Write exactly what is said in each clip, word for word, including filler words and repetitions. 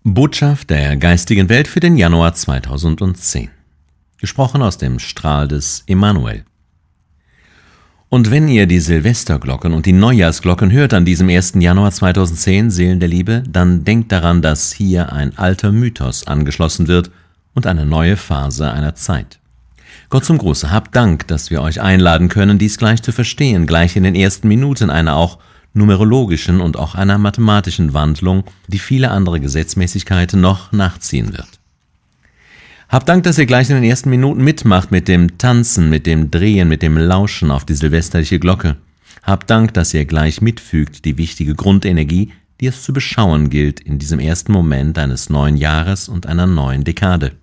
Botschaft der geistigen Welt für den Januar zweitausendzehn. Gesprochen aus dem Strahl des Emanuel. Und wenn ihr die Silvesterglocken und die Neujahrsglocken hört an diesem ersten Januar zweitausendzehn, Seelen der Liebe, dann denkt daran, dass hier ein alter Mythos angeschlossen wird und eine neue Phase einer Zeit. Gott zum Gruße, habt Dank, dass wir euch einladen können, dies gleich zu verstehen, gleich in den ersten Minuten einer auch numerologischen und auch einer mathematischen Wandlung, die viele andere Gesetzmäßigkeiten noch nachziehen wird. Habt Dank, dass ihr gleich in den ersten Minuten mitmacht mit dem Tanzen, mit dem Drehen, mit dem Lauschen auf die silvesterliche Glocke. Habt Dank, dass ihr gleich mitfügt die wichtige Grundenergie, die es zu beschauen gilt in diesem ersten Moment eines neuen Jahres und einer neuen Dekade.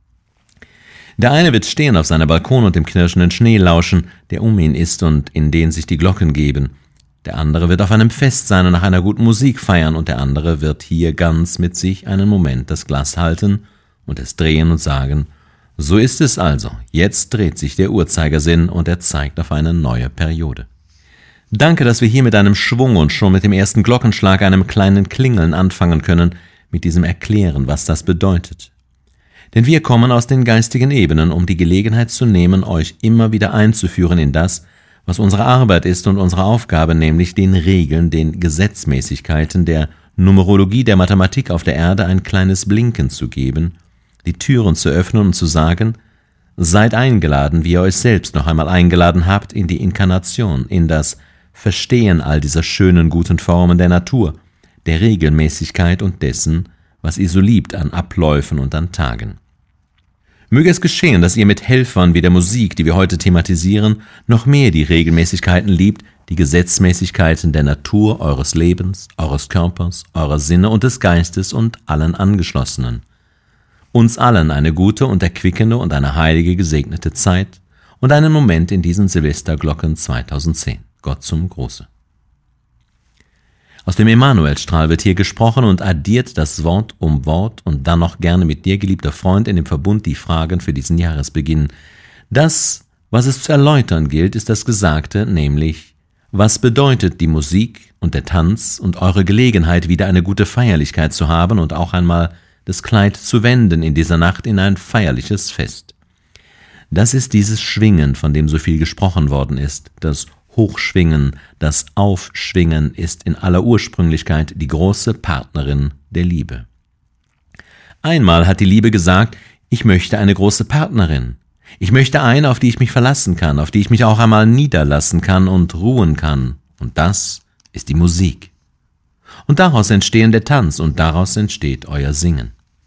Der eine wird stehen auf seiner Balkon und dem knirschenden Schnee lauschen, der um ihn ist und in den sich die Glocken geben. Der andere wird auf einem Fest sein und nach einer guten Musik feiern, und der andere wird hier ganz mit sich einen Moment das Glas halten und es drehen und sagen: So ist es also, jetzt dreht sich der Uhrzeigersinn und er zeigt auf eine neue Periode. Danke, dass wir hier mit einem Schwung und schon mit dem ersten Glockenschlag, einem kleinen Klingeln anfangen können, mit diesem Erklären, was das bedeutet. Denn wir kommen aus den geistigen Ebenen, um die Gelegenheit zu nehmen, euch immer wieder einzuführen in das, was unsere Arbeit ist und unsere Aufgabe, nämlich den Regeln, den Gesetzmäßigkeiten der Numerologie, der Mathematik auf der Erde ein kleines Blinken zu geben, die Türen zu öffnen und zu sagen: Seid eingeladen, wie ihr euch selbst noch einmal eingeladen habt, in die Inkarnation, in das Verstehen all dieser schönen, guten Formen der Natur, der Regelmäßigkeit und dessen, was ihr so liebt an Abläufen und an Tagen. Möge es geschehen, dass ihr mit Helfern wie der Musik, die wir heute thematisieren, noch mehr die Regelmäßigkeiten liebt, die Gesetzmäßigkeiten der Natur, eures Lebens, eures Körpers, eurer Sinne und des Geistes und allen Angeschlossenen. Uns allen eine gute und erquickende und eine heilige gesegnete Zeit und einen Moment in diesen Silvesterglocken zweitausendzehn. Gott zum Gruße. Aus dem Emanuelstrahl wird hier gesprochen und addiert das Wort um Wort und dann noch gerne mit dir, geliebter Freund, in dem Verbund die Fragen für diesen Jahresbeginn. Das, was es zu erläutern gilt, ist das Gesagte, nämlich: Was bedeutet die Musik und der Tanz und eure Gelegenheit, wieder eine gute Feierlichkeit zu haben und auch einmal das Kleid zu wenden in dieser Nacht in ein feierliches Fest? Das ist dieses Schwingen, von dem so viel gesprochen worden ist, das Hochschwingen, das Aufschwingen ist in aller Ursprünglichkeit die große Partnerin der Liebe. Einmal hat die Liebe gesagt: Ich möchte eine große Partnerin. Ich möchte eine, auf die ich mich verlassen kann, auf die ich mich auch einmal niederlassen kann und ruhen kann. Und das ist die Musik. Und daraus entstehen der Tanz und daraus entsteht euer Singen.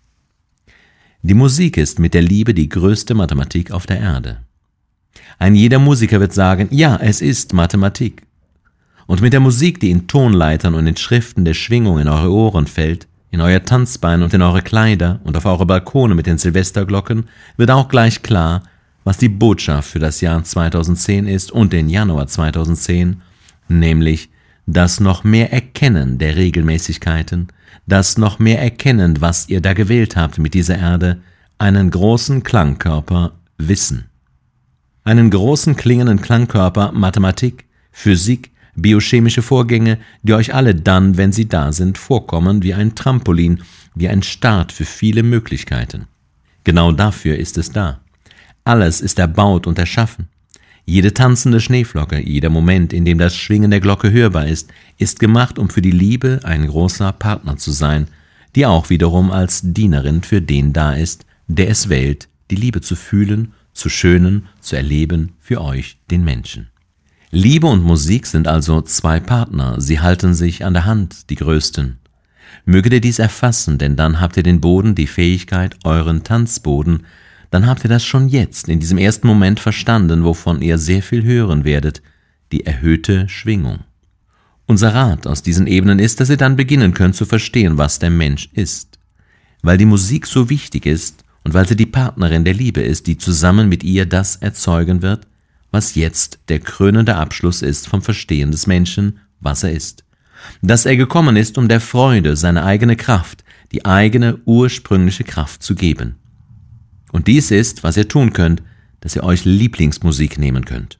Die Musik ist mit der Liebe die größte Mathematik auf der Erde. Ein jeder Musiker wird sagen: Ja, es ist Mathematik. Und mit der Musik, die in Tonleitern und in Schriften der Schwingung in eure Ohren fällt, in euer Tanzbein und in eure Kleider und auf eure Balkone mit den Silvesterglocken, wird auch gleich klar, was die Botschaft für das Jahr zweitausendzehn ist und den Januar zweitausendzehn, nämlich das noch mehr Erkennen der Regelmäßigkeiten, das noch mehr Erkennen, was ihr da gewählt habt mit dieser Erde, einen großen Klangkörper Wissen. Einen großen klingenden Klangkörper Mathematik, Physik, biochemische Vorgänge, die euch alle dann, wenn sie da sind, vorkommen wie ein Trampolin, wie ein Start für viele Möglichkeiten. Genau dafür ist es da. Alles ist erbaut und erschaffen. Jede tanzende Schneeflocke, jeder Moment, in dem das Schwingen der Glocke hörbar ist, ist gemacht, um für die Liebe ein großer Partner zu sein, die auch wiederum als Dienerin für den da ist, der es wählt, die Liebe zu fühlen, zu schönen, zu erleben für euch, den Menschen. Liebe und Musik sind also zwei Partner, sie halten sich an der Hand, die größten. Möget ihr dies erfassen, denn dann habt ihr den Boden, die Fähigkeit, euren Tanzboden, dann habt ihr das schon jetzt, in diesem ersten Moment verstanden, wovon ihr sehr viel hören werdet, die erhöhte Schwingung. Unser Rat aus diesen Ebenen ist, dass ihr dann beginnen könnt zu verstehen, was der Mensch ist. Weil die Musik so wichtig ist, und weil sie die Partnerin der Liebe ist, die zusammen mit ihr das erzeugen wird, was jetzt der krönende Abschluss ist vom Verstehen des Menschen, was er ist. Dass er gekommen ist, um der Freude seine eigene Kraft, die eigene ursprüngliche Kraft zu geben. Und dies ist, was ihr tun könnt, dass ihr euch Lieblingsmusik nehmen könnt.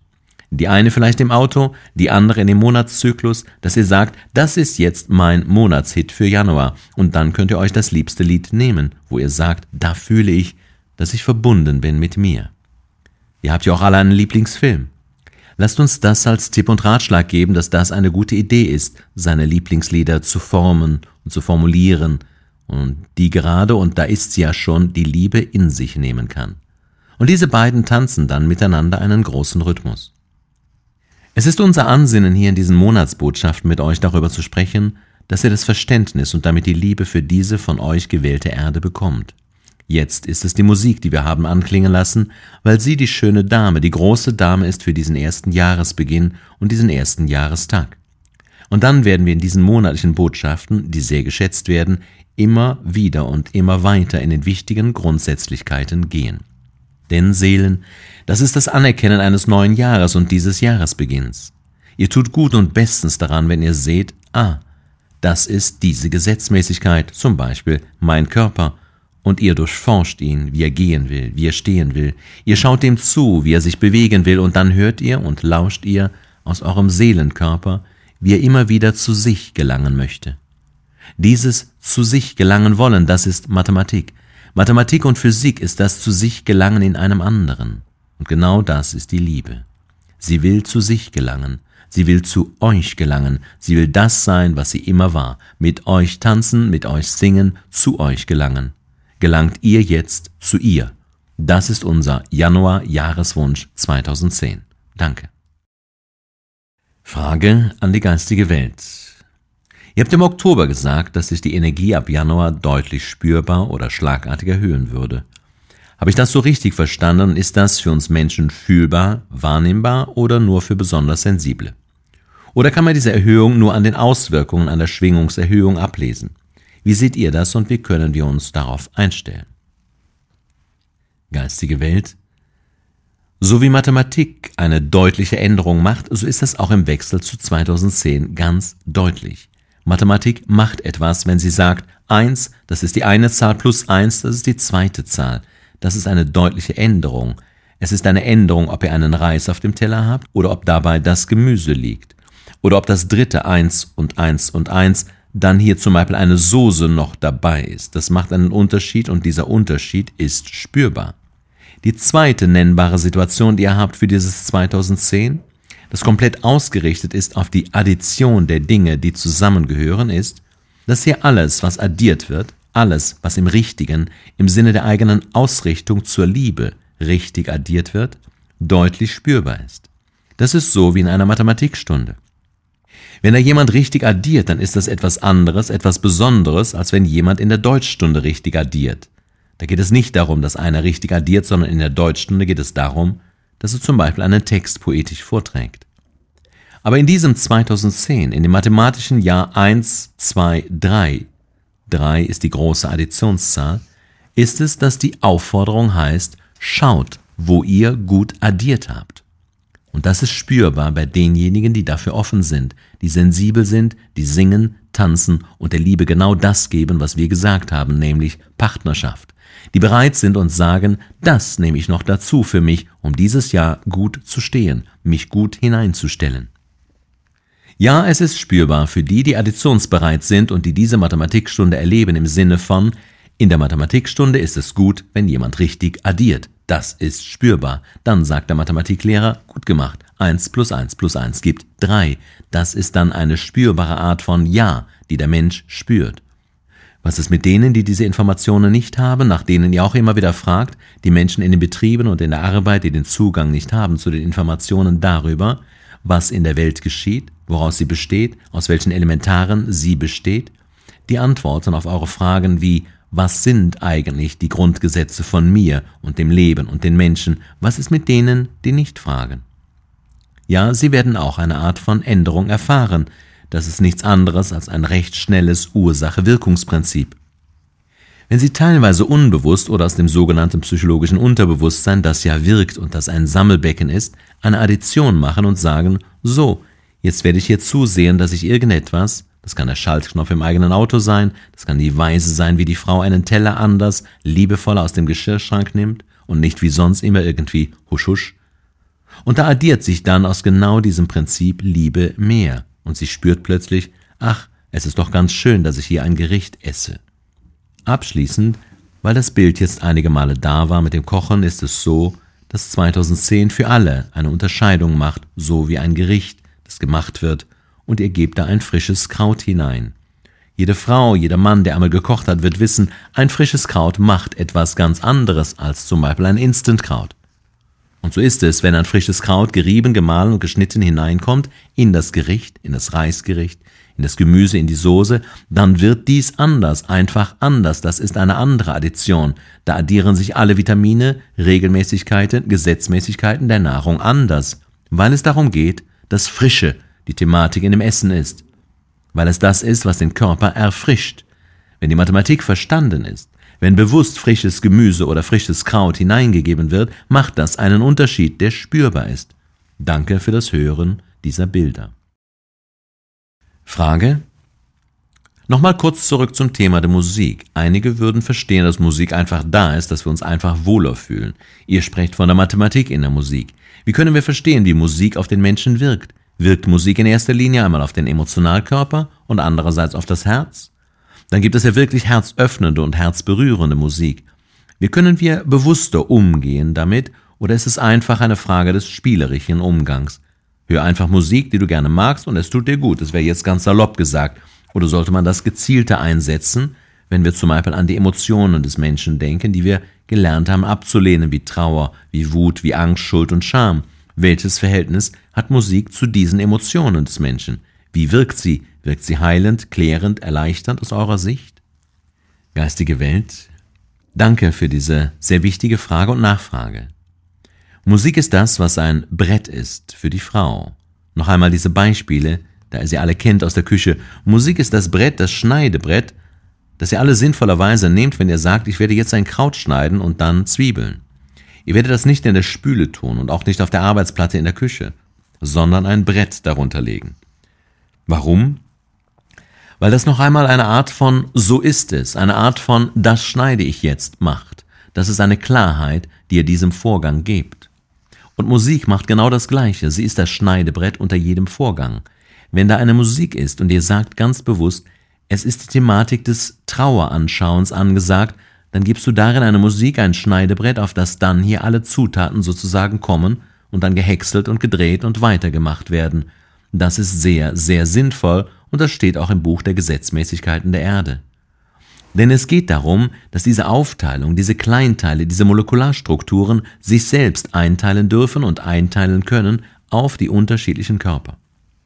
Die eine vielleicht im Auto, die andere in dem Monatszyklus, dass ihr sagt, das ist jetzt mein Monatshit für Januar. Und dann könnt ihr euch das liebste Lied nehmen, wo ihr sagt, da fühle ich, dass ich verbunden bin mit mir. Ihr habt ja auch alle einen Lieblingsfilm. Lasst uns das als Tipp und Ratschlag geben, dass das eine gute Idee ist, seine Lieblingslieder zu formen und zu formulieren und die gerade, und da ist sie ja schon, die Liebe in sich nehmen kann. Und diese beiden tanzen dann miteinander einen großen Rhythmus. Es ist unser Ansinnen, hier in diesen Monatsbotschaften mit euch darüber zu sprechen, dass ihr das Verständnis und damit die Liebe für diese von euch gewählte Erde bekommt. Jetzt ist es die Musik, die wir haben anklingen lassen, weil sie die schöne Dame, die große Dame ist für diesen ersten Jahresbeginn und diesen ersten Jahrestag. Und dann werden wir in diesen monatlichen Botschaften, die sehr geschätzt werden, immer wieder und immer weiter in den wichtigen Grundsätzlichkeiten gehen. Denn Seelen, das ist das Anerkennen eines neuen Jahres und dieses Jahresbeginns. Ihr tut gut und bestens daran, wenn ihr seht, ah, das ist diese Gesetzmäßigkeit, zum Beispiel mein Körper, und ihr durchforscht ihn, wie er gehen will, wie er stehen will. Ihr schaut ihm zu, wie er sich bewegen will, und dann hört ihr und lauscht ihr aus eurem Seelenkörper, wie er immer wieder zu sich gelangen möchte. Dieses zu sich gelangen wollen, das ist Mathematik. Mathematik und Physik ist das zu sich gelangen in einem anderen. Und genau das ist die Liebe. Sie will zu sich gelangen. Sie will zu euch gelangen. Sie will das sein, was sie immer war. Mit euch tanzen, mit euch singen, zu euch gelangen. Gelangt ihr jetzt zu ihr. Das ist unser Januar-Jahreswunsch zweitausendzehn. Danke. Frage an die geistige Welt. Ihr habt im Oktober gesagt, dass sich die Energie ab Januar deutlich spürbar oder schlagartig erhöhen würde. Habe ich das so richtig verstanden? Ist das für uns Menschen fühlbar, wahrnehmbar oder nur für besonders Sensible? Oder kann man diese Erhöhung nur an den Auswirkungen einer Schwingungserhöhung ablesen? Wie seht ihr das und wie können wir uns darauf einstellen? Geistige Welt. So wie Mathematik eine deutliche Änderung macht, so ist das auch im Wechsel zu zweitausendzehn ganz deutlich. Mathematik macht etwas, wenn sie sagt, eins, das ist die eine Zahl, plus eins, das ist die zweite Zahl. Das ist eine deutliche Änderung. Es ist eine Änderung, ob ihr einen Reis auf dem Teller habt oder ob dabei das Gemüse liegt. Oder ob das dritte eins und eins und eins dann hier zum Beispiel eine Soße noch dabei ist. Das macht einen Unterschied und dieser Unterschied ist spürbar. Die zweite nennbare Situation, die ihr habt für dieses zweitausendzehn, das komplett ausgerichtet ist auf die Addition der Dinge, die zusammengehören, ist, dass hier alles, was addiert wird, alles, was im Richtigen, im Sinne der eigenen Ausrichtung zur Liebe richtig addiert wird, deutlich spürbar ist. Das ist so wie in einer Mathematikstunde. Wenn da jemand richtig addiert, dann ist das etwas anderes, etwas Besonderes, als wenn jemand in der Deutschstunde richtig addiert. Da geht es nicht darum, dass einer richtig addiert, sondern in der Deutschstunde geht es darum, dass er zum Beispiel einen Text poetisch vorträgt. Aber in diesem zweitausendzehn, in dem mathematischen Jahr eins, zwei, drei, drei ist die große Additionszahl, ist es, dass die Aufforderung heißt, schaut, wo ihr gut addiert habt. Und das ist spürbar bei denjenigen, die dafür offen sind, die sensibel sind, die singen, tanzen und der Liebe genau das geben, was wir gesagt haben, nämlich Partnerschaft. Die bereit sind und sagen, das nehme ich noch dazu für mich, um dieses Jahr gut zu stehen, mich gut hineinzustellen. Ja, es ist spürbar für die, die additionsbereit sind und die diese Mathematikstunde erleben im Sinne von, in der Mathematikstunde ist es gut, wenn jemand richtig addiert. Das ist spürbar. Dann sagt der Mathematiklehrer, gut gemacht, eins plus eins plus eins gibt drei. Das ist dann eine spürbare Art von Ja, die der Mensch spürt. Was ist mit denen, die diese Informationen nicht haben, nach denen ihr auch immer wieder fragt, die Menschen in den Betrieben und in der Arbeit, die den Zugang nicht haben zu den Informationen darüber, was in der Welt geschieht, woraus sie besteht, aus welchen Elementaren sie besteht? Die Antworten auf eure Fragen wie, was sind eigentlich die Grundgesetze von mir und dem Leben und den Menschen? Was ist mit denen, die nicht fragen? Ja, sie werden auch eine Art von Änderung erfahren. Das ist nichts anderes als ein recht schnelles Ursache-Wirkungsprinzip. Wenn sie teilweise unbewusst oder aus dem sogenannten psychologischen Unterbewusstsein, das ja wirkt und das ein Sammelbecken ist, eine Addition machen und sagen, so, jetzt werde ich hier zusehen, dass ich irgendetwas, das kann der Schaltknopf im eigenen Auto sein, das kann die Weise sein, wie die Frau einen Teller anders, liebevoller aus dem Geschirrschrank nimmt und nicht wie sonst immer irgendwie husch husch. Und da addiert sich dann aus genau diesem Prinzip Liebe mehr. Und sie spürt plötzlich, ach, es ist doch ganz schön, dass ich hier ein Gericht esse. Abschließend, weil das Bild jetzt einige Male da war mit dem Kochen, ist es so, dass zweitausendzehn für alle eine Unterscheidung macht, so wie ein Gericht, das gemacht wird, und ihr gebt da ein frisches Kraut hinein. Jede Frau, jeder Mann, der einmal gekocht hat, wird wissen, ein frisches Kraut macht etwas ganz anderes als zum Beispiel ein Instantkraut. Und so ist es, wenn ein frisches Kraut gerieben, gemahlen und geschnitten hineinkommt in das Gericht, in das Reisgericht, in das Gemüse, in die Soße, dann wird dies anders, einfach anders. Das ist eine andere Addition. Da addieren sich alle Vitamine, Regelmäßigkeiten, Gesetzmäßigkeiten der Nahrung anders, weil es darum geht, dass Frische die Thematik in dem Essen ist. Weil es das ist, was den Körper erfrischt. Wenn die Mathematik verstanden ist, wenn bewusst frisches Gemüse oder frisches Kraut hineingegeben wird, macht das einen Unterschied, der spürbar ist. Danke für das Hören dieser Bilder. Frage? Nochmal kurz zurück zum Thema der Musik. Einige würden verstehen, dass Musik einfach da ist, dass wir uns einfach wohler fühlen. Ihr sprecht von der Mathematik in der Musik. Wie können wir verstehen, wie Musik auf den Menschen wirkt? Wirkt Musik in erster Linie einmal auf den Emotionalkörper und andererseits auf das Herz? Dann gibt es ja wirklich herzöffnende und herzberührende Musik. Wie können wir bewusster umgehen damit, oder ist es einfach eine Frage des spielerischen Umgangs? Hör einfach Musik, die du gerne magst, und es tut dir gut. Das wäre jetzt ganz salopp gesagt. Oder sollte man das gezielter einsetzen, wenn wir zum Beispiel an die Emotionen des Menschen denken, die wir gelernt haben abzulehnen, wie Trauer, wie Wut, wie Angst, Schuld und Scham? Welches Verhältnis hat Musik zu diesen Emotionen des Menschen? Wie wirkt sie? Wirkt sie heilend, klärend, erleichternd aus eurer Sicht? Geistige Welt, danke für diese sehr wichtige Frage und Nachfrage. Musik ist das, was ein Brett ist für die Frau. Noch einmal diese Beispiele, da ihr sie alle kennt aus der Küche. Musik ist das Brett, das Schneidebrett, das ihr alle sinnvollerweise nehmt, wenn ihr sagt, ich werde jetzt ein Kraut schneiden und dann Zwiebeln. Ihr werdet das nicht in der Spüle tun und auch nicht auf der Arbeitsplatte in der Küche, sondern ein Brett darunter legen. Warum? Weil das noch einmal eine Art von so ist es, eine Art von das schneide ich jetzt macht. Das ist eine Klarheit, die ihr diesem Vorgang gebt. Und Musik macht genau das Gleiche. Sie ist das Schneidebrett unter jedem Vorgang. Wenn da eine Musik ist und ihr sagt ganz bewusst, es ist die Thematik des Traueranschauens angesagt, dann gibst du darin eine Musik, ein Schneidebrett, auf das dann hier alle Zutaten sozusagen kommen und dann gehäckselt und gedreht und weitergemacht werden. Das ist sehr, sehr sinnvoll und das steht auch im Buch der Gesetzmäßigkeiten der Erde. Denn es geht darum, dass diese Aufteilung, diese Kleinteile, diese Molekularstrukturen sich selbst einteilen dürfen und einteilen können auf die unterschiedlichen Körper.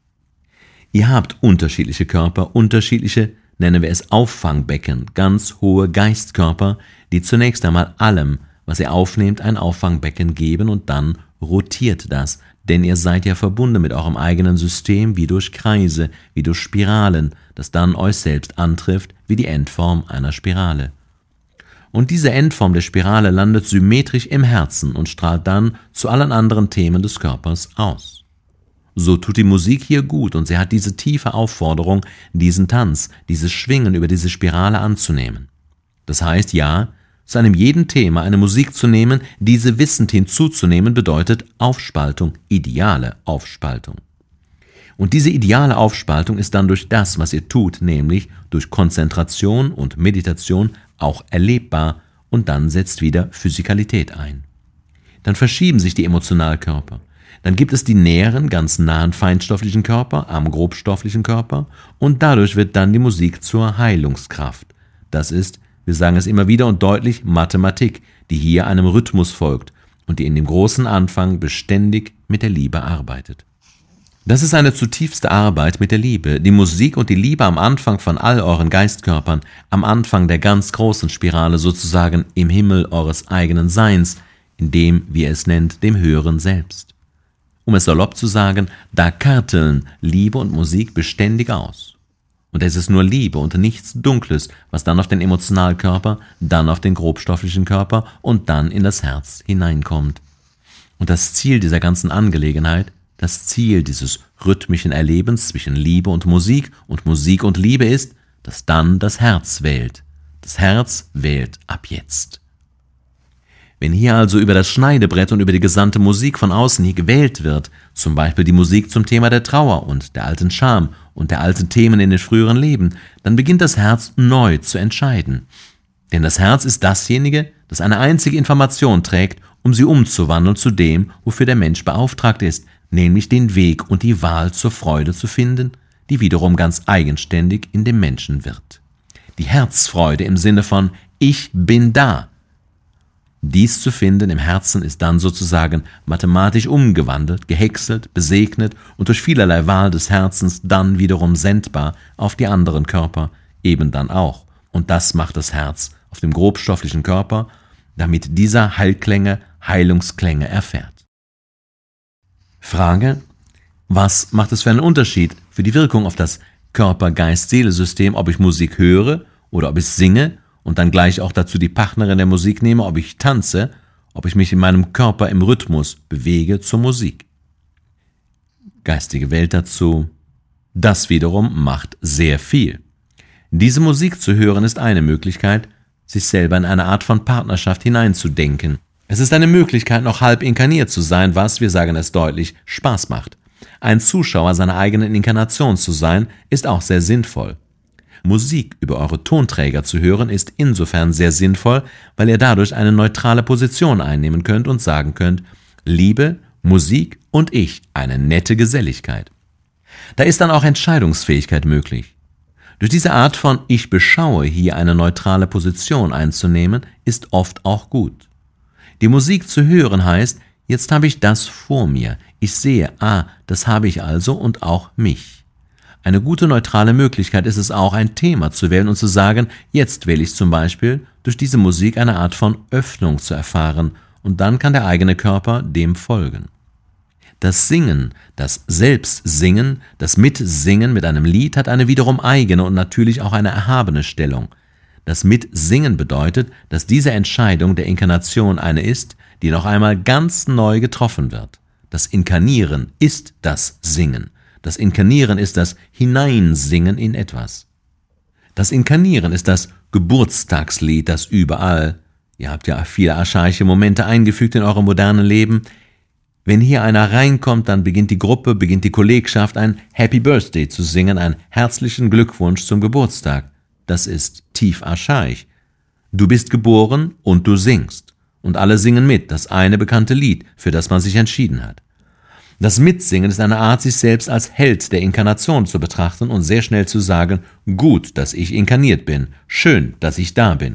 Ihr habt unterschiedliche Körper, unterschiedliche, nennen wir es Auffangbecken, ganz hohe Geistkörper, die zunächst einmal allem, was ihr aufnehmt, ein Auffangbecken geben und dann rotiert das, denn ihr seid ja verbunden mit eurem eigenen System wie durch Kreise, wie durch Spiralen, das dann euch selbst antrifft wie die Endform einer Spirale. Und diese Endform der Spirale landet symmetrisch im Herzen und strahlt dann zu allen anderen Themen des Körpers aus. So tut die Musik hier gut und sie hat diese tiefe Aufforderung, diesen Tanz, dieses Schwingen über diese Spirale anzunehmen. Das heißt, ja, zu einem jeden Thema eine Musik zu nehmen, diese wissend hinzuzunehmen, bedeutet Aufspaltung, ideale Aufspaltung. Und diese ideale Aufspaltung ist dann durch das, was ihr tut, nämlich durch Konzentration und Meditation auch erlebbar und dann setzt wieder Physikalität ein. Dann verschieben sich die Emotionalkörper. Dann gibt es die näheren, ganz nahen feinstofflichen Körper am grobstofflichen Körper und dadurch wird dann die Musik zur Heilungskraft. Das ist, wir sagen es immer wieder und deutlich, Mathematik, die hier einem Rhythmus folgt und die in dem großen Anfang beständig mit der Liebe arbeitet. Das ist eine zutiefste Arbeit mit der Liebe, die Musik und die Liebe am Anfang von all euren Geistkörpern, am Anfang der ganz großen Spirale sozusagen im Himmel eures eigenen Seins, in dem, wie ihr es nennt, dem Höheren Selbst. Um es salopp zu sagen, da karteln Liebe und Musik beständig aus. Und es ist nur Liebe und nichts Dunkles, was dann auf den Emotionalkörper, dann auf den grobstofflichen Körper und dann in das Herz hineinkommt. Und das Ziel dieser ganzen Angelegenheit, das Ziel dieses rhythmischen Erlebens zwischen Liebe und Musik und Musik und Liebe ist, dass dann das Herz wählt. Das Herz wählt ab jetzt. Wenn hier also über das Schneidebrett und über die gesandte Musik von außen hier gewählt wird, zum Beispiel die Musik zum Thema der Trauer und der alten Scham und der alten Themen in den früheren Leben, dann beginnt das Herz neu zu entscheiden. Denn das Herz ist dasjenige, das eine einzige Information trägt, um sie umzuwandeln zu dem, wofür der Mensch beauftragt ist, nämlich den Weg und die Wahl zur Freude zu finden, die wiederum ganz eigenständig in dem Menschen wird. Die Herzfreude im Sinne von Ich bin da. Dies zu finden im Herzen ist dann sozusagen mathematisch umgewandelt, gehäckselt, besegnet und durch vielerlei Wahl des Herzens dann wiederum sendbar auf die anderen Körper, eben dann auch. Und das macht das Herz auf dem grobstofflichen Körper, damit dieser Heilklänge, Heilungsklänge erfährt. Frage: Was macht es für einen Unterschied für die Wirkung auf das Körper-Geist-Seele-System, ob ich Musik höre oder ob ich singe und dann gleich auch dazu die Partnerin der Musik nehme, ob ich tanze, ob ich mich in meinem Körper im Rhythmus bewege zur Musik? Geistige Welt dazu: Das wiederum macht sehr viel. Diese Musik zu hören ist eine Möglichkeit, sich selber in eine Art von Partnerschaft hineinzudenken. Es ist eine Möglichkeit, noch halb inkarniert zu sein, was, wir sagen es deutlich, Spaß macht. Ein Zuschauer seiner eigenen Inkarnation zu sein, ist auch sehr sinnvoll. Musik über eure Tonträger zu hören, ist insofern sehr sinnvoll, weil ihr dadurch eine neutrale Position einnehmen könnt und sagen könnt: Liebe, Musik und ich, eine nette Geselligkeit. Da ist dann auch Entscheidungsfähigkeit möglich. Durch diese Art von Ich beschaue hier eine neutrale Position einzunehmen, ist oft auch gut. Die Musik zu hören heißt, jetzt habe ich das vor mir. Ich sehe, ah, das habe ich also und auch mich. Eine gute neutrale Möglichkeit ist es auch, ein Thema zu wählen und zu sagen, jetzt wähle ich zum Beispiel, durch diese Musik eine Art von Öffnung zu erfahren, und dann kann der eigene Körper dem folgen. Das Singen, das Selbstsingen, das Mitsingen mit einem Lied hat eine wiederum eigene und natürlich auch eine erhabene Stellung. Das Mitsingen bedeutet, dass diese Entscheidung der Inkarnation eine ist, die noch einmal ganz neu getroffen wird. Das Inkarnieren ist das Singen. Das Inkarnieren ist das Hineinsingen in etwas. Das Inkarnieren ist das Geburtstagslied, das überall, ihr habt ja viele archaische Momente eingefügt in eurem modernen Leben. Wenn hier einer reinkommt, dann beginnt die Gruppe, beginnt die Kollegschaft ein Happy Birthday zu singen, einen herzlichen Glückwunsch zum Geburtstag. Das ist tief archaisch. Du bist geboren und du singst. Und alle singen mit, das eine bekannte Lied, für das man sich entschieden hat. Das Mitsingen ist eine Art, sich selbst als Held der Inkarnation zu betrachten und sehr schnell zu sagen, gut, dass ich inkarniert bin, schön, dass ich da bin.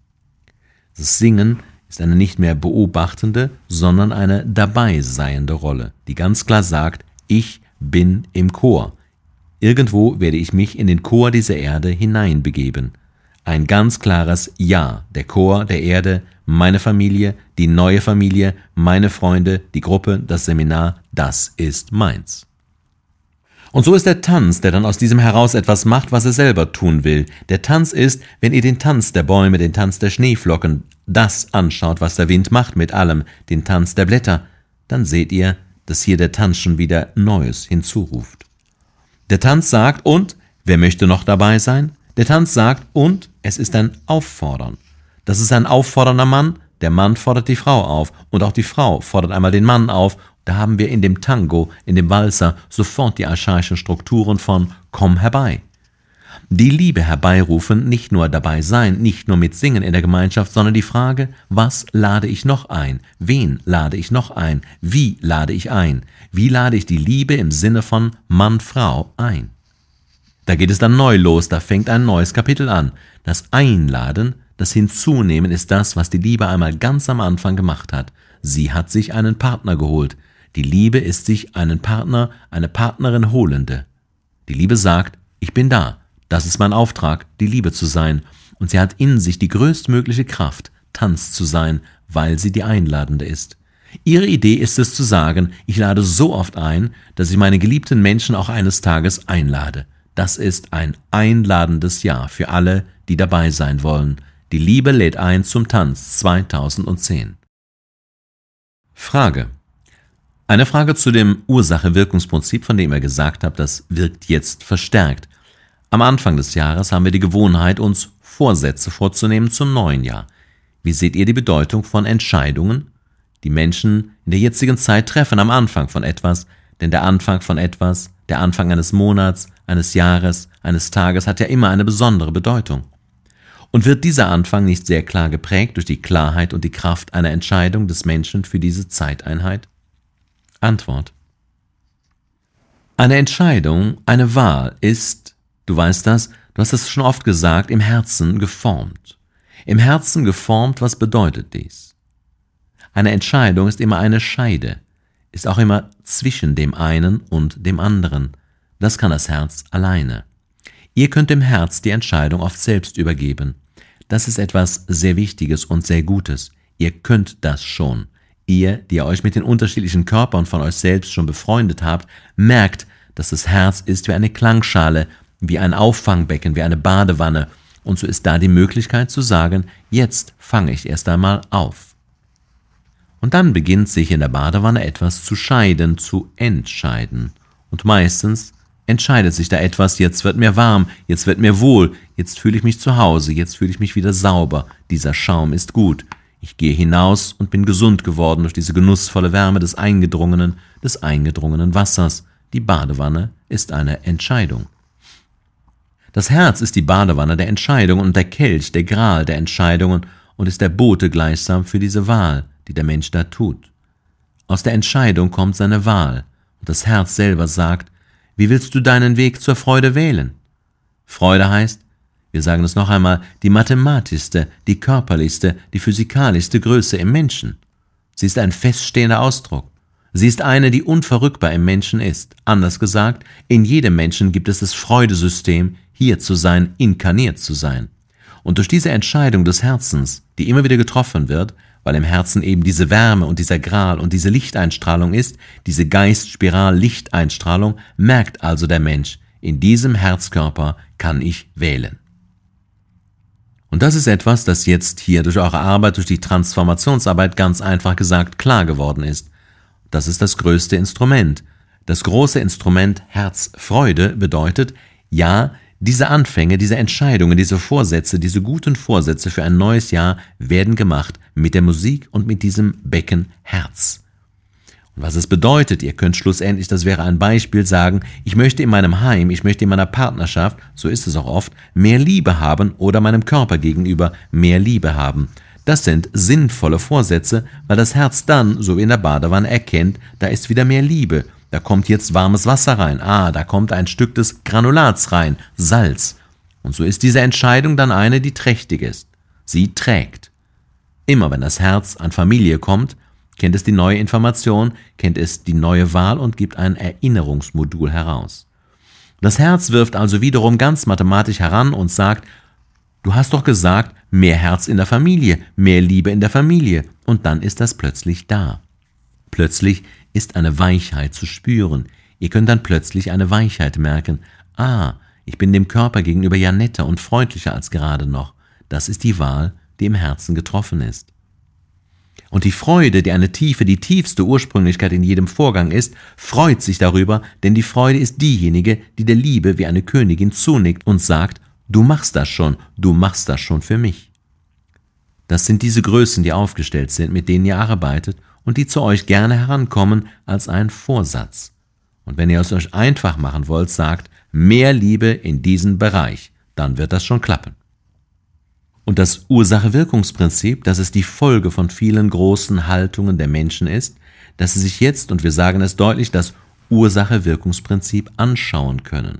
Das Singen ist eine nicht mehr beobachtende, sondern eine dabeiseiende Rolle, die ganz klar sagt, ich bin im Chor. Irgendwo werde ich mich in den Chor dieser Erde hineinbegeben. Ein ganz klares Ja, der Chor der Erde, meine Familie, die neue Familie, meine Freunde, die Gruppe, das Seminar, das ist meins. Und so ist der Tanz, der dann aus diesem heraus etwas macht, was er selber tun will. Der Tanz ist, wenn ihr den Tanz der Bäume, den Tanz der Schneeflocken, das anschaut, was der Wind macht mit allem, den Tanz der Blätter, dann seht ihr, dass hier der Tanz schon wieder Neues hinzuruft. Der Tanz sagt, und, wer möchte noch dabei sein? Der Tanz sagt, und, es ist ein Auffordern. Das ist ein auffordernder Mann, der Mann fordert die Frau auf und auch die Frau fordert einmal den Mann auf. Da haben wir in dem Tango, in dem Walzer sofort die archaischen Strukturen von komm herbei. Die Liebe herbeirufen, nicht nur dabei sein, nicht nur mit Singen in der Gemeinschaft, sondern die Frage, was lade ich noch ein? Wen lade ich noch ein? Wie lade ich ein? Wie lade ich die Liebe im Sinne von Mann, Frau ein? Da geht es dann neu los, da fängt ein neues Kapitel an. Das Einladen, das Hinzunehmen ist das, was die Liebe einmal ganz am Anfang gemacht hat. Sie hat sich einen Partner geholt. Die Liebe ist sich einen Partner, eine Partnerin holende. Die Liebe sagt, ich bin da. Das ist mein Auftrag, die Liebe zu sein. Und sie hat in sich die größtmögliche Kraft, Tanz zu sein, weil sie die Einladende ist. Ihre Idee ist es zu sagen, ich lade so oft ein, dass ich meine geliebten Menschen auch eines Tages einlade. Das ist ein einladendes Ja für alle, die dabei sein wollen. Die Liebe lädt ein zum Tanz zweitausendzehn. Frage. Eine Frage zu dem Ursache-Wirkungsprinzip, von dem ihr gesagt habt, das wirkt jetzt verstärkt. Am Anfang des Jahres haben wir die Gewohnheit, uns Vorsätze vorzunehmen zum neuen Jahr. Wie seht ihr die Bedeutung von Entscheidungen, die Menschen in der jetzigen Zeit treffen am Anfang von etwas? Denn der Anfang von etwas, der Anfang eines Monats, eines Jahres, eines Tages hat ja immer eine besondere Bedeutung. Und wird dieser Anfang nicht sehr klar geprägt durch die Klarheit und die Kraft einer Entscheidung des Menschen für diese Zeiteinheit? Antwort: Eine Entscheidung, eine Wahl ist, du weißt das, du hast es schon oft gesagt, im Herzen geformt. Im Herzen geformt, was bedeutet dies? Eine Entscheidung ist immer eine Scheide, ist auch immer zwischen dem einen und dem anderen. Das kann das Herz alleine. Ihr könnt dem Herz die Entscheidung oft selbst übergeben. Das ist etwas sehr Wichtiges und sehr Gutes. Ihr könnt das schon. Ihr, die ihr euch mit den unterschiedlichen Körpern von euch selbst schon befreundet habt, merkt, dass das Herz ist wie eine Klangschale, wie ein Auffangbecken, wie eine Badewanne. Und so ist da die Möglichkeit zu sagen, jetzt fange ich erst einmal auf. Und dann beginnt sich in der Badewanne etwas zu scheiden, zu entscheiden. Und meistens entscheidet sich da etwas, jetzt wird mir warm, jetzt wird mir wohl, jetzt fühle ich mich zu Hause, jetzt fühle ich mich wieder sauber, dieser Schaum ist gut. Ich gehe hinaus und bin gesund geworden durch diese genussvolle Wärme des eingedrungenen, des eingedrungenen Wassers. Die Badewanne ist eine Entscheidung. Das Herz ist die Badewanne der Entscheidungen und der Kelch, der Gral der Entscheidungen und ist der Bote gleichsam für diese Wahl, die der Mensch da tut. Aus der Entscheidung kommt seine Wahl und das Herz selber sagt, wie willst du deinen Weg zur Freude wählen? Freude heißt, wir sagen es noch einmal, die mathematischste, die körperlichste, die physikalischste Größe im Menschen. Sie ist ein feststehender Ausdruck. Sie ist eine, die unverrückbar im Menschen ist. Anders gesagt, in jedem Menschen gibt es das Freudesystem, hier zu sein, inkarniert zu sein. Und durch diese Entscheidung des Herzens, die immer wieder getroffen wird, weil im Herzen eben diese Wärme und dieser Gral und diese Lichteinstrahlung ist, diese Geistspiral-Lichteinstrahlung, merkt also der Mensch, in diesem Herzkörper kann ich wählen. Und das ist etwas, das jetzt hier durch eure Arbeit, durch die Transformationsarbeit ganz einfach gesagt klar geworden ist. Das ist das größte Instrument. Das große Instrument Herzfreude bedeutet, ja, diese Anfänge, diese Entscheidungen, diese Vorsätze, diese guten Vorsätze für ein neues Jahr werden gemacht mit der Musik und mit diesem Becken Herz. Und was es bedeutet, ihr könnt schlussendlich, das wäre ein Beispiel, sagen, ich möchte in meinem Heim, ich möchte in meiner Partnerschaft, so ist es auch oft, mehr Liebe haben oder meinem Körper gegenüber mehr Liebe haben. Das sind sinnvolle Vorsätze, weil das Herz dann, so wie in der Badewanne, erkennt, da ist wieder mehr Liebe. Da kommt jetzt warmes Wasser rein. Ah, da kommt ein Stück des Granulats rein, Salz. Und so ist diese Entscheidung dann eine, die trächtig ist. Sie trägt. Immer wenn das Herz an Familie kommt, kennt es die neue Information, kennt es die neue Wahl und gibt ein Erinnerungsmodul heraus. Das Herz wirft also wiederum ganz mathematisch heran und sagt, du hast doch gesagt, mehr Herz in der Familie, mehr Liebe in der Familie. Und dann ist das plötzlich da. Plötzlich ist eine Weichheit zu spüren. Ihr könnt dann plötzlich eine Weichheit merken. Ah, ich bin dem Körper gegenüber ja netter und freundlicher als gerade noch. Das ist die Wahl, die im Herzen getroffen ist. Und die Freude, die eine tiefe, die tiefste Ursprünglichkeit in jedem Vorgang ist, freut sich darüber, denn die Freude ist diejenige, die der Liebe wie eine Königin zunickt und sagt, du machst das schon, du machst das schon für mich. Das sind diese Größen, die aufgestellt sind, mit denen ihr arbeitet und die zu euch gerne herankommen als ein Vorsatz. Und wenn ihr es euch einfach machen wollt, sagt, mehr Liebe in diesen Bereich, dann wird das schon klappen. Und das Ursache-Wirkungsprinzip, das ist die Folge von vielen großen Haltungen der Menschen ist, dass sie sich jetzt, und wir sagen es deutlich, das Ursache-Wirkungsprinzip anschauen können.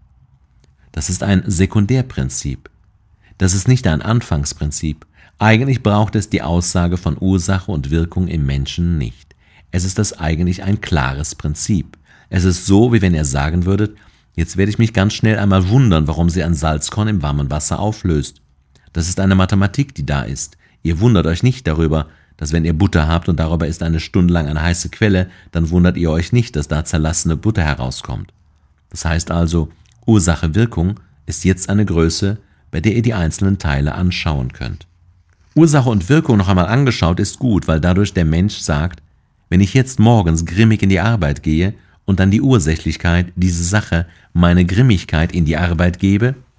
Das ist ein Sekundärprinzip. Das ist nicht ein Anfangsprinzip. Eigentlich braucht es die Aussage von Ursache und Wirkung im Menschen nicht. Es ist das eigentlich ein klares Prinzip. Es ist so, wie wenn ihr sagen würdet, jetzt werde ich mich ganz schnell einmal wundern, warum sie ein Salzkorn im warmen Wasser auflöst. Das ist eine Mathematik, die da ist. Ihr wundert euch nicht darüber, dass wenn ihr Butter habt und darüber ist eine Stunde lang eine heiße Quelle, dann wundert ihr euch nicht, dass da zerlassene Butter herauskommt. Das heißt also, Ursache-Wirkung ist jetzt eine Größe, bei der ihr die einzelnen Teile anschauen könnt. Ursache und Wirkung noch einmal angeschaut ist gut, weil dadurch der Mensch sagt, wenn ich jetzt morgens grimmig in die Arbeit gehe und dann die Ursächlichkeit, diese Sache, meine Grimmigkeit in die Arbeit gebe,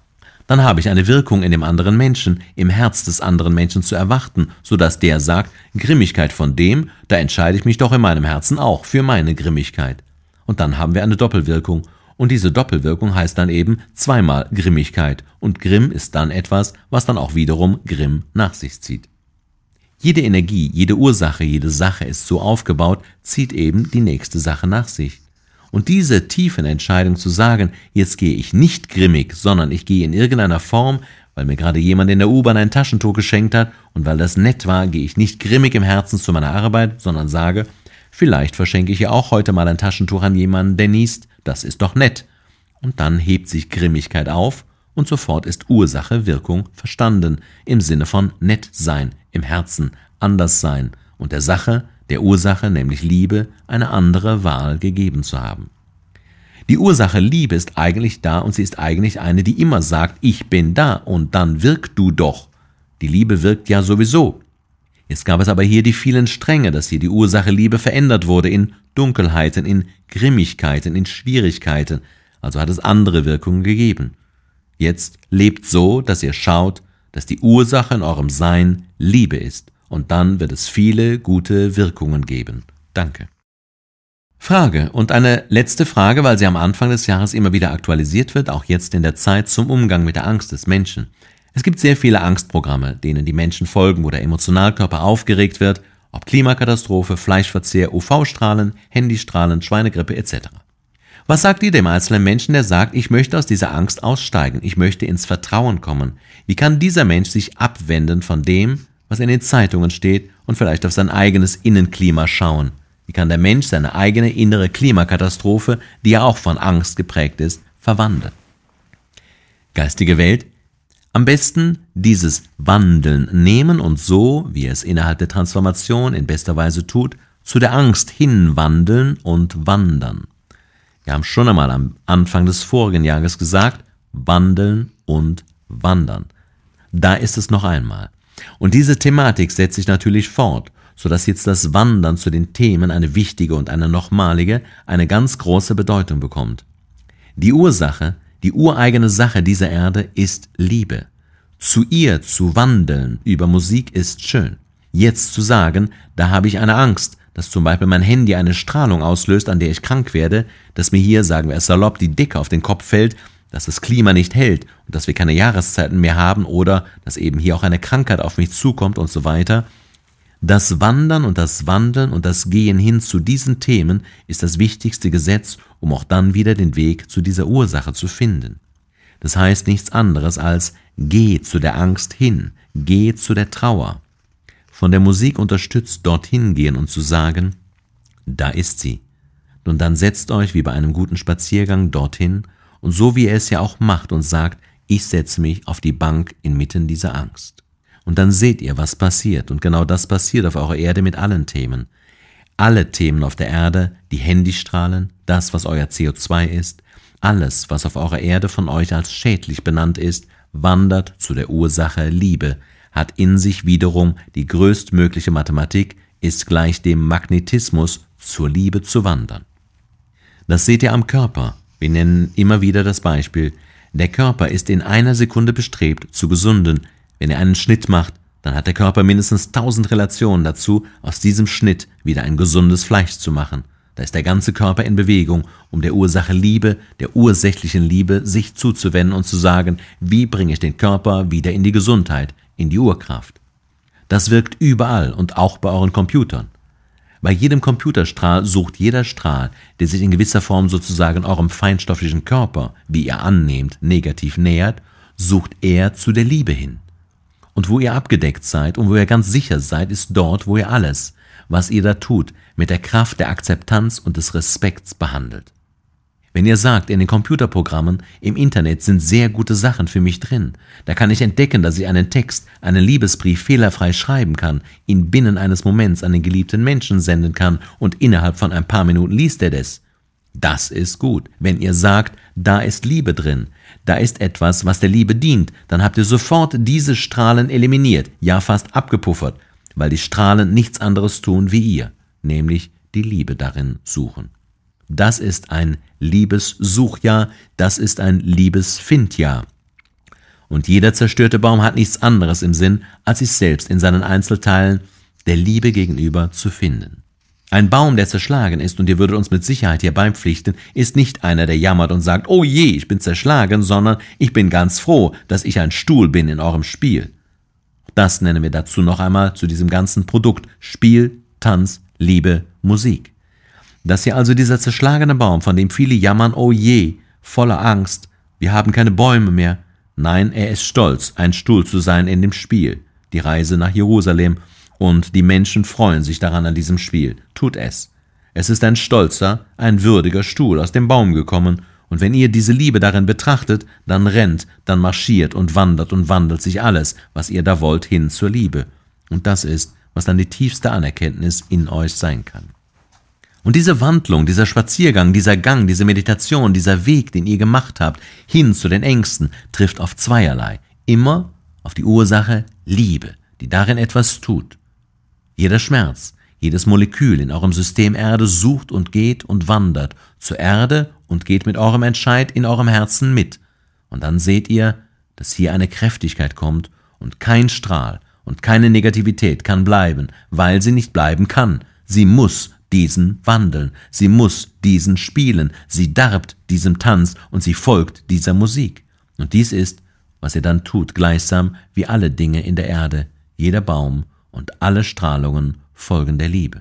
dann habe ich eine Wirkung in dem anderen Menschen, im Herz des anderen Menschen zu erwarten, sodass der sagt, Grimmigkeit von dem, da entscheide ich mich doch in meinem Herzen auch für meine Grimmigkeit. Und dann haben wir eine Doppelwirkung. Und diese Doppelwirkung heißt dann eben zweimal Grimmigkeit. Und Grimm ist dann etwas, was dann auch wiederum Grimm nach sich zieht. Jede Energie, jede Ursache, jede Sache ist so aufgebaut, zieht eben die nächste Sache nach sich. Und diese tiefen Entscheidung zu sagen, jetzt gehe ich nicht grimmig, sondern ich gehe in irgendeiner Form, weil mir gerade jemand in der U-Bahn ein Taschentuch geschenkt hat und weil das nett war, gehe ich nicht grimmig im Herzen zu meiner Arbeit, sondern sage, vielleicht verschenke ich ja auch heute mal ein Taschentuch an jemanden, der niest, das ist doch nett. Und dann hebt sich Grimmigkeit auf und sofort ist Ursache, Wirkung verstanden, im Sinne von nett sein, im Herzen, anders sein und der Sache, der Ursache, nämlich Liebe, eine andere Wahl gegeben zu haben. Die Ursache Liebe ist eigentlich da und sie ist eigentlich eine, die immer sagt, ich bin da und dann wirk du doch. Die Liebe wirkt ja sowieso. Jetzt gab es aber hier die vielen Stränge, dass hier die Ursache Liebe verändert wurde in Dunkelheiten, in Grimmigkeiten, in Schwierigkeiten, also hat es andere Wirkungen gegeben. Jetzt lebt so, dass ihr schaut, dass die Ursache in eurem Sein Liebe ist. Und dann wird es viele gute Wirkungen geben. Danke. Frage und eine letzte Frage, weil sie am Anfang des Jahres immer wieder aktualisiert wird, auch jetzt in der Zeit zum Umgang mit der Angst des Menschen. Es gibt sehr viele Angstprogramme, denen die Menschen folgen, wo der Emotionalkörper aufgeregt wird, ob Klimakatastrophe, Fleischverzehr, U V-Strahlen, Handystrahlen, Schweinegrippe et cetera. Was sagt ihr dem einzelnen Menschen, der sagt, ich möchte aus dieser Angst aussteigen, ich möchte ins Vertrauen kommen? Wie kann dieser Mensch sich abwenden von dem, was in den Zeitungen steht und vielleicht auf sein eigenes Innenklima schauen? Wie kann der Mensch seine eigene innere Klimakatastrophe, die ja auch von Angst geprägt ist, verwandeln? Geistige Welt, am besten dieses Wandeln nehmen und so, wie er es innerhalb der Transformation in bester Weise tut, zu der Angst hinwandeln und wandern. Wir haben schon einmal am Anfang des vorigen Jahres gesagt, wandeln und wandern. Da ist es noch einmal. Und diese Thematik setzt sich natürlich fort, sodass jetzt das Wandern zu den Themen eine wichtige und eine nochmalige, eine ganz große Bedeutung bekommt. Die Ursache, die ureigene Sache dieser Erde ist Liebe. Zu ihr zu wandeln über Musik ist schön. Jetzt zu sagen, da habe ich eine Angst, dass zum Beispiel mein Handy eine Strahlung auslöst, an der ich krank werde, dass mir hier, sagen wir es salopp, die Decke auf den Kopf fällt, dass das Klima nicht hält und dass wir keine Jahreszeiten mehr haben oder dass eben hier auch eine Krankheit auf mich zukommt und so weiter. Das Wandern und das Wandeln und das Gehen hin zu diesen Themen ist das wichtigste Gesetz, um auch dann wieder den Weg zu dieser Ursache zu finden. Das heißt nichts anderes als geh zu der Angst hin, geh zu der Trauer. Von der Musik unterstützt dorthin gehen und zu sagen, da ist sie. Und dann setzt euch wie bei einem guten Spaziergang dorthin und so wie er es ja auch macht und sagt, ich setze mich auf die Bank inmitten dieser Angst. Und dann seht ihr, was passiert. Und genau das passiert auf eurer Erde mit allen Themen. Alle Themen auf der Erde, die Handystrahlen, das, was euer C O zwei ist, alles, was auf eurer Erde von euch als schädlich benannt ist, wandert zu der Ursache Liebe, hat in sich wiederum die größtmögliche Mathematik, ist gleich dem Magnetismus, zur Liebe zu wandern. Das seht ihr am Körper. Wir nennen immer wieder das Beispiel. Der Körper ist in einer Sekunde bestrebt, zu gesunden. Wenn er einen Schnitt macht, dann hat der Körper mindestens tausend Relationen dazu, aus diesem Schnitt wieder ein gesundes Fleisch zu machen. Da ist der ganze Körper in Bewegung, um der Ursache Liebe, der ursächlichen Liebe, sich zuzuwenden und zu sagen, wie bringe ich den Körper wieder in die Gesundheit, in die Urkraft. Das wirkt überall und auch bei euren Computern. Bei jedem Computerstrahl sucht jeder Strahl, der sich in gewisser Form sozusagen eurem feinstofflichen Körper, wie ihr annehmt, negativ nähert, sucht er zu der Liebe hin. Und wo ihr abgedeckt seid und wo ihr ganz sicher seid, ist dort, wo ihr alles, was ihr da tut, mit der Kraft der Akzeptanz und des Respekts behandelt. Wenn ihr sagt, in den Computerprogrammen, im Internet sind sehr gute Sachen für mich drin, da kann ich entdecken, dass ich einen Text, einen Liebesbrief fehlerfrei schreiben kann, ihn binnen eines Moments an den geliebten Menschen senden kann und innerhalb von ein paar Minuten liest er das. Das ist gut. Wenn ihr sagt, da ist Liebe drin, da ist etwas, was der Liebe dient, dann habt ihr sofort diese Strahlen eliminiert, ja fast abgepuffert, weil die Strahlen nichts anderes tun wie ihr, nämlich die Liebe darin suchen. Das ist ein Liebessuchjahr, das ist ein Liebesfindjahr. Und jeder zerstörte Baum hat nichts anderes im Sinn, als sich selbst in seinen Einzelteilen der Liebe gegenüber zu finden. Ein Baum, der zerschlagen ist, und ihr würdet uns mit Sicherheit hier beipflichten, ist nicht einer, der jammert und sagt, oh je, ich bin zerschlagen, sondern ich bin ganz froh, dass ich ein Stuhl bin in eurem Spiel. Das nennen wir dazu noch einmal zu diesem ganzen Produkt Spiel, Tanz, Liebe, Musik. Dass hier also dieser zerschlagene Baum, von dem viele jammern, oh je, voller Angst, wir haben keine Bäume mehr. Nein, er ist stolz, ein Stuhl zu sein in dem Spiel, die Reise nach Jerusalem, und die Menschen freuen sich daran an diesem Spiel. Tut es. Es ist ein stolzer, ein würdiger Stuhl aus dem Baum gekommen, und wenn ihr diese Liebe darin betrachtet, dann rennt, dann marschiert und wandert und wandelt sich alles, was ihr da wollt, hin zur Liebe. Und das ist, was dann die tiefste Anerkenntnis in euch sein kann. Und diese Wandlung, dieser Spaziergang, dieser Gang, diese Meditation, dieser Weg, den ihr gemacht habt, hin zu den Ängsten, trifft auf zweierlei. Immer auf die Ursache Liebe, die darin etwas tut. Jeder Schmerz, jedes Molekül in eurem System Erde sucht und geht und wandert zur Erde und geht mit eurem Entscheid in eurem Herzen mit. Und dann seht ihr, dass hier eine Kräftigkeit kommt und kein Strahl und keine Negativität kann bleiben, weil sie nicht bleiben kann. Sie muss diesen wandeln, sie muss diesen spielen, sie darbt diesem Tanz und sie folgt dieser Musik. Und dies ist, was ihr dann tut, gleichsam wie alle Dinge in der Erde, jeder Baum und alle Strahlungen folgen der Liebe.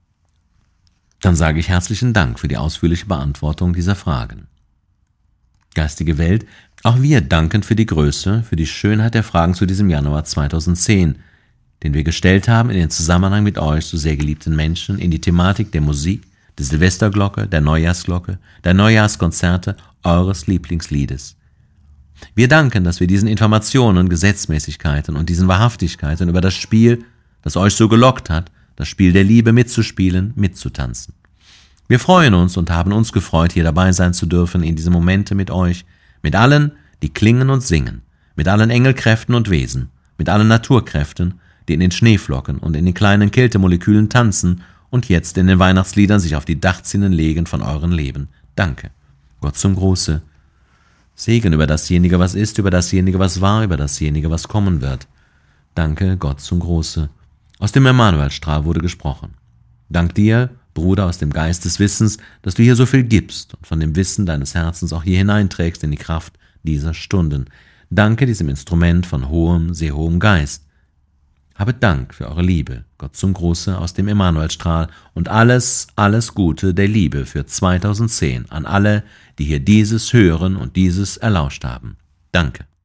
Dann sage ich herzlichen Dank für die ausführliche Beantwortung dieser Fragen. Geistige Welt, auch wir danken für die Größe, für die Schönheit der Fragen zu diesem Januar zweitausendzehn, den wir gestellt haben in den Zusammenhang mit euch, so sehr geliebten Menschen, in die Thematik der Musik, der Silvesterglocke, der Neujahrsglocke, der Neujahrskonzerte, eures Lieblingsliedes. Wir danken, dass wir diesen Informationen, Gesetzmäßigkeiten und diesen Wahrhaftigkeiten über das Spiel, das euch so gelockt hat, das Spiel der Liebe mitzuspielen, mitzutanzen. Wir freuen uns und haben uns gefreut, hier dabei sein zu dürfen in diese Momente mit euch, mit allen, die klingen und singen, mit allen Engelkräften und Wesen, mit allen Naturkräften, die in den Schneeflocken und in den kleinen Kältemolekülen tanzen und jetzt in den Weihnachtsliedern sich auf die Dachzinnen legen von euren Leben. Danke. Gott zum Große. Segen über dasjenige, was ist, über dasjenige, was war, über dasjenige, was kommen wird. Danke, Gott zum Große. Aus dem Emanuelstrahl wurde gesprochen. Dank dir, Bruder aus dem Geist des Wissens, dass du hier so viel gibst und von dem Wissen deines Herzens auch hier hineinträgst in die Kraft dieser Stunden. Danke diesem Instrument von hohem, sehr hohem Geist. Habet Dank für eure Liebe, Gott zum Große aus dem Emanuelstrahl, und alles, alles Gute der Liebe für zweitausendzehn an alle, die hier dieses hören und dieses erlauscht haben. Danke.